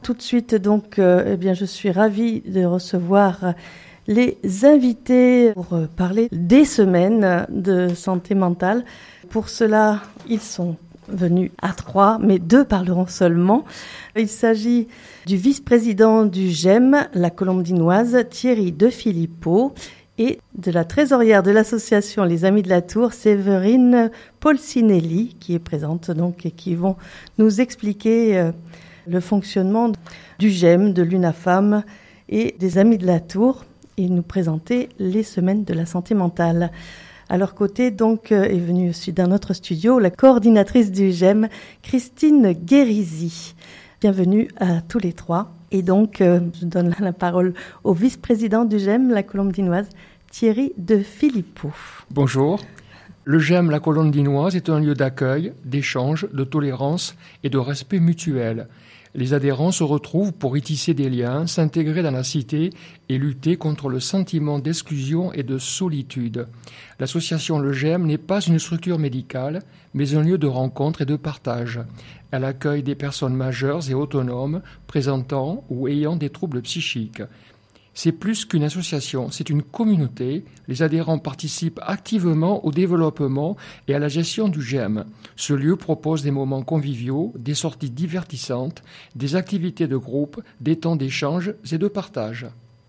tout de suite, donc, je suis ravie de recevoir les invités pour parler des semaines de santé mentale. Pour cela, ils sont venus à 3, mais 2 parleront seulement. Il s'agit du vice-président du GEM, la Colombinoise, Thierry De Filippo, et de la trésorière de l'association Les Amis de la Tour, Séverine Polsinelli, qui est présente donc et qui vont nous expliquer le fonctionnement du GEM, de l'UNAFAM et des Amis de la Tour et nous présenter les semaines de la santé mentale. À leur côté, donc, est venue aussi d'un autre studio la coordinatrice du GEM, Christine Guérizy. Bienvenue à tous les 3. Et donc, je donne la parole au vice-président du GEM, la Colombinoise, Thierry De Filippo. Bonjour. Le GEM, la Colombinoise, est un lieu d'accueil, d'échange, de tolérance et de respect mutuel. Les adhérents se retrouvent pour y tisser des liens, s'intégrer dans la cité et lutter contre le sentiment d'exclusion et de solitude. L'association Le GEM n'est pas une structure médicale, mais un lieu de rencontre et de partage. Elle accueille des personnes majeures et autonomes présentant ou ayant des troubles psychiques. C'est plus qu'une association, c'est une communauté. Les adhérents participent activement au développement et à la gestion du GEM. Ce lieu propose des moments conviviaux, des sorties divertissantes, des activités de groupe, des temps d'échange et de partage.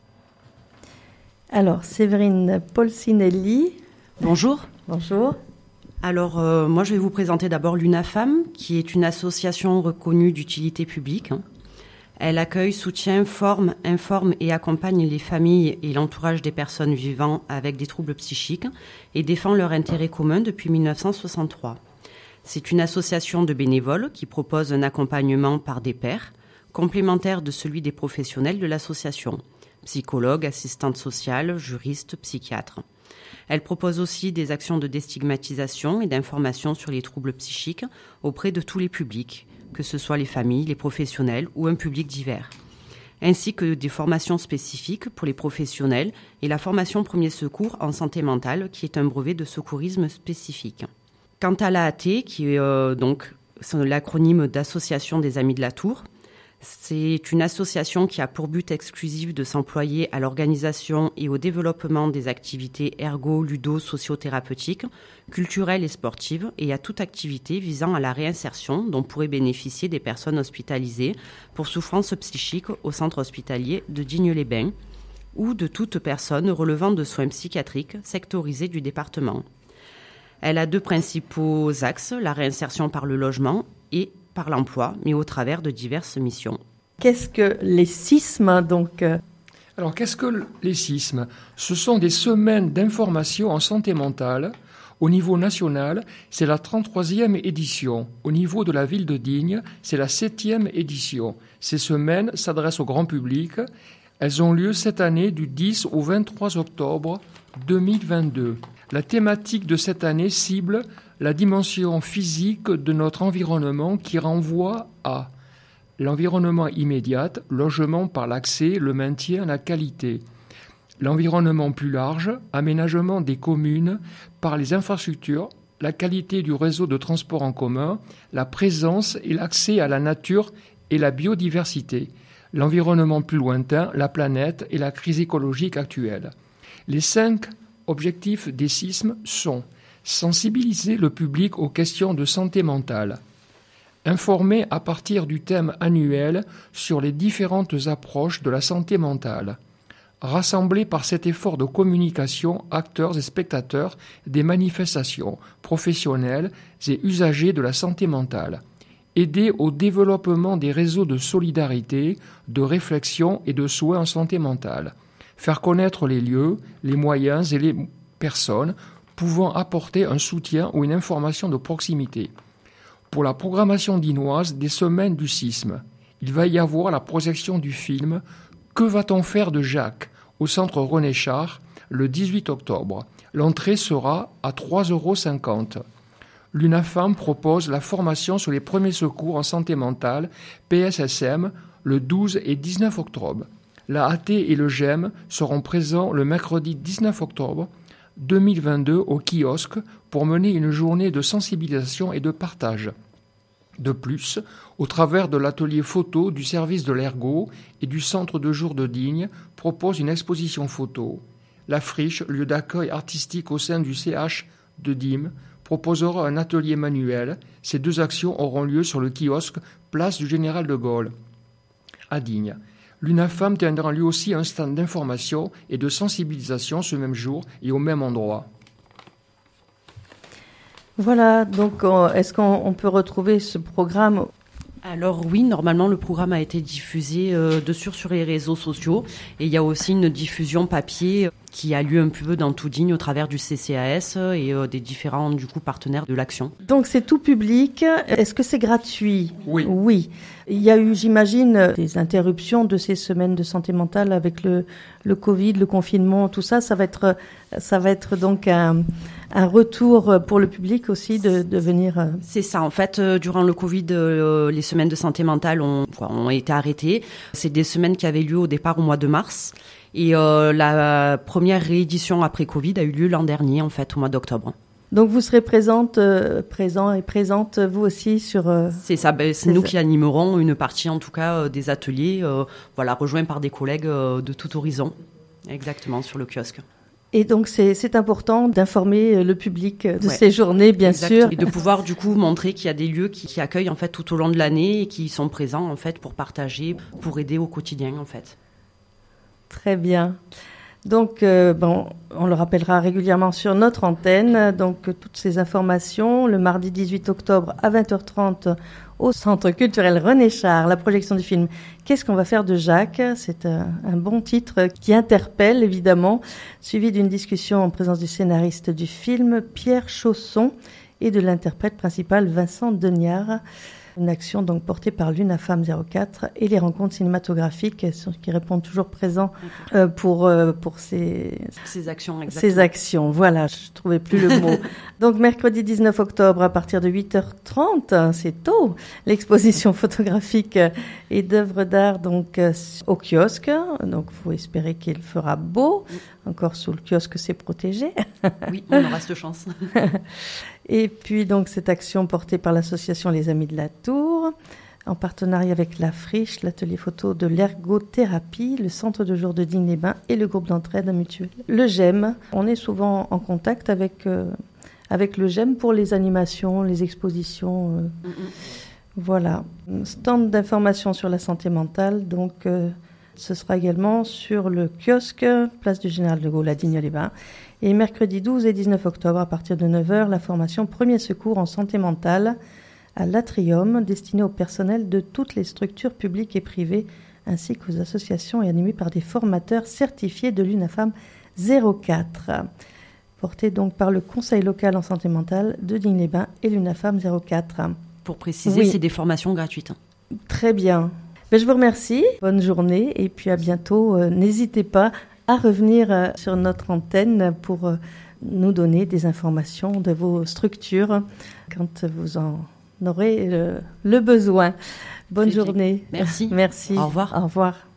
Alors, Séverine Polsinelli. Bonjour. Bonjour. Alors, moi, je vais vous présenter d'abord l'UNAFAM, qui est une association reconnue d'utilité publique. Elle accueille, soutient, forme, informe et accompagne les familles et l'entourage des personnes vivant avec des troubles psychiques et défend leur intérêt commun depuis 1963. C'est une association de bénévoles qui propose un accompagnement par des pairs, complémentaire de celui des professionnels de l'association, psychologues, assistantes sociales, juristes, psychiatres. Elle propose aussi des actions de déstigmatisation et d'information sur les troubles psychiques auprès de tous les publics, que ce soit les familles, les professionnels ou un public divers, ainsi que des formations spécifiques pour les professionnels et la formation premier secours en santé mentale, qui est un brevet de secourisme spécifique. Quant à l'AAT, qui est donc l'acronyme d'Association des Amis de la Tour, c'est une association qui a pour but exclusif de s'employer à l'organisation et au développement des activités ergo-ludo-sociothérapeutiques, culturelles et sportives, et à toute activité visant à la réinsertion dont pourraient bénéficier des personnes hospitalisées pour souffrance psychique au centre hospitalier de Digne-les-Bains ou de toute personne relevant de soins psychiatriques sectorisés du département. Elle a 2 principaux axes, la réinsertion par le logement et par l'emploi, mais au travers de diverses missions. Qu'est-ce que les CISM, donc Alors, qu'est-ce que les CISM ? Ce sont des semaines d'information en santé mentale. Au niveau national, c'est la 33e édition. Au niveau de la ville de Digne, c'est la 7e édition. Ces semaines s'adressent au grand public. Elles ont lieu cette année du 10 au 23 octobre 2022. La thématique de cette année cible la dimension physique de notre environnement qui renvoie à l'environnement immédiat, logement par l'accès, le maintien, la qualité. L'environnement plus large, aménagement des communes par les infrastructures, la qualité du réseau de transport en commun, la présence et l'accès à la nature et la biodiversité. L'environnement plus lointain, la planète et la crise écologique actuelle. Les 5 objectifs des CISM sont: sensibiliser le public aux questions de santé mentale, informer à partir du thème annuel sur les différentes approches de la santé mentale, rassembler par cet effort de communication acteurs et spectateurs des manifestations, professionnels et usagers de la santé mentale, aider au développement des réseaux de solidarité, de réflexion et de soins en santé mentale, faire connaître les lieux, les moyens et les personnes pouvant apporter un soutien ou une information de proximité. Pour la programmation dinoise des semaines du CISM, il va y avoir la projection du film « Que va-t-on faire de Jacques ?» au centre René Char le 18 octobre. L'entrée sera à 3,50 €. L'UNAFAM propose la formation sur les premiers secours en santé mentale, PSSM, le 12 et 19 octobre. La AT et le GEM seront présents le mercredi 19 octobre 2022 au kiosque pour mener une journée de sensibilisation et de partage. De plus, au travers de l'atelier photo du service de l'Ergot et du centre de jour de Digne, propose une exposition photo. La Friche, lieu d'accueil artistique au sein du CH de Dîmes, proposera un atelier manuel. Ces 2 actions auront lieu sur le kiosque place du Général de Gaulle, à Digne. L'UNAFAM tiendra lui aussi un stand d'information et de sensibilisation ce même jour et au même endroit. Voilà, donc est-ce qu'on peut retrouver ce programme ? Alors oui, normalement le programme a été diffusé sur les réseaux sociaux et il y a aussi une diffusion papier qui a lieu un peu dans tout Digne au travers du CCAS et des différents partenaires de l'action. Donc c'est tout public. Est-ce que c'est gratuit ? Oui. Oui. Il y a eu, j'imagine, des interruptions de ces semaines de santé mentale avec le Covid, le confinement, tout ça. Ça va être donc un retour pour le public aussi de venir. C'est ça. En fait, durant le Covid, les semaines de santé mentale ont été arrêtées. C'est des semaines qui avaient lieu au départ au mois de mars. Et la première réédition après Covid a eu lieu l'an dernier, en fait, au mois d'octobre. Donc vous serez présent et présente vous aussi sur... C'est ça, c'est nous qui animerons une partie en tout cas des ateliers, rejoints par des collègues de tout horizon, exactement, sur le kiosque. Et donc c'est important d'informer le public de ces journées, bien sûr. Et de pouvoir du coup montrer qu'il y a des lieux qui accueillent en fait tout au long de l'année et qui sont présents en fait pour partager, pour aider au quotidien en fait. Très bien. Donc, on le rappellera régulièrement sur notre antenne. Donc, toutes ces informations, le mardi 18 octobre à 20h30 au Centre culturel René Char, la projection du film « Qu'est-ce qu'on va faire de Jacques ?» C'est un bon titre qui interpelle, évidemment, suivi d'une discussion en présence du scénariste du film, Pierre Chausson, et de l'interprète principal, Vincent Deniard. Une action donc portée par l'UNAFAM 04 et les rencontres cinématographiques qui répondent toujours présents pour ces actions. Exactement. Ces actions, voilà, je trouvais plus le mot. Donc mercredi 19 octobre à partir de 8h30, c'est tôt, l'exposition photographique et d'œuvres d'art donc au kiosque. Donc faut espérer qu'il fera beau. Encore sous le kiosque, c'est protégé. Oui, on aura cette chance. Et puis donc cette action portée par l'association Les Amis de la Tour, en partenariat avec la Friche, l'atelier photo de l'ergothérapie, le centre de jour de Digne-les-Bains et le groupe d'entraide mutuelle. Le GEM, on est souvent en contact avec le GEM pour les animations, les expositions. Voilà. Stand d'information sur la santé mentale, donc ce sera également sur le kiosque, place du Général de Gaulle à Digne-les-Bains. Et mercredi 12 et 19 octobre, à partir de 9h, la formation Premier secours en santé mentale à l'Atrium, destinée au personnel de toutes les structures publiques et privées, ainsi qu'aux associations et animée par des formateurs certifiés de l'UNAFAM 04. Portée donc par le Conseil local en santé mentale de Digne-les-Bains et l'UNAFAM 04. Pour préciser, c'est des formations gratuites. Très bien. Je vous remercie. Bonne journée et puis à bientôt. N'hésitez pas à revenir sur notre antenne pour nous donner des informations de vos structures quand vous en aurez le besoin. Bonne journée. Merci. Merci. Au revoir. Au revoir.